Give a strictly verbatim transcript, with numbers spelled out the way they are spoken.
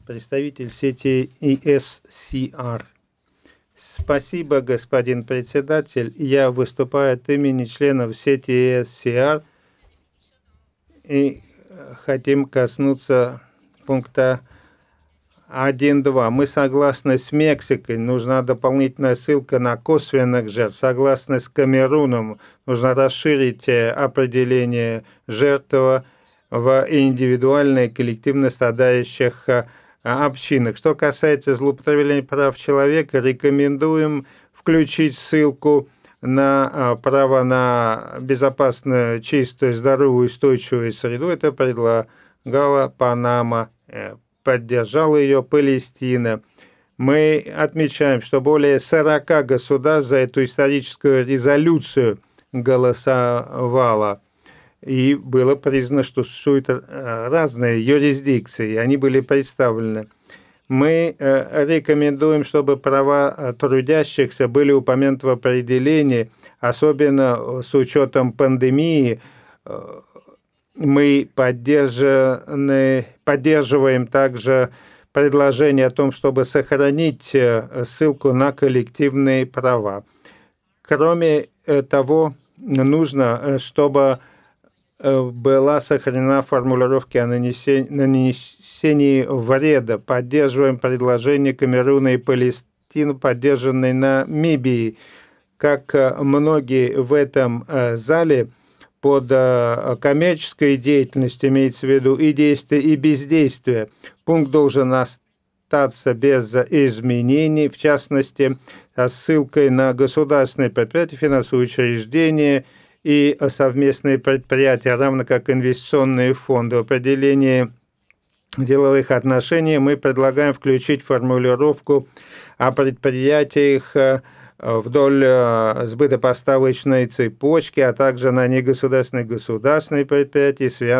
представитель сети и эс си ар. Спасибо, господин председатель. Я выступаю от имени членов сети и эс си ар и хотим коснуться пункта один точка два. Мы согласны с Мексикой, нужна дополнительная ссылка на косвенных жертв. Согласны с Камеруном, нужно расширить определение жертв в индивидуально и коллективно страдающих общинах. Что касается злоупотребления прав человека, рекомендуем включить ссылку на право на безопасную, чистую, здоровую, устойчивую среду. Это предлагала Панама, поддержала ее Палестина. Мы отмечаем, что более сорока государств за эту историческую резолюцию голосовало. И было признано, что существуют разные юрисдикции, и они были представлены. Мы рекомендуем, чтобы права трудящихся были упомянуты в определении, особенно с учетом пандемии. Мы поддерживаем также предложение о том, чтобы сохранить ссылку на коллективные права. Кроме того, нужно, чтобы была сохранена формулировка о нанесении вреда. Поддерживаем предложение Камеруна и Палестины, поддержанные Намибией. Как многие в этом зале, под коммерческой деятельностью имеется в виду и действие, и бездействие. Пункт должен остаться без изменений, в частности, ссылкой на государственные предприятия, финансовые учреждения и совместные предприятия, равно как инвестиционные фонды. В определении деловых отношений мы предлагаем включить формулировку о предприятиях вдоль сбытопоставочной цепочки, а также на негосударственные государственные предприятия, связанные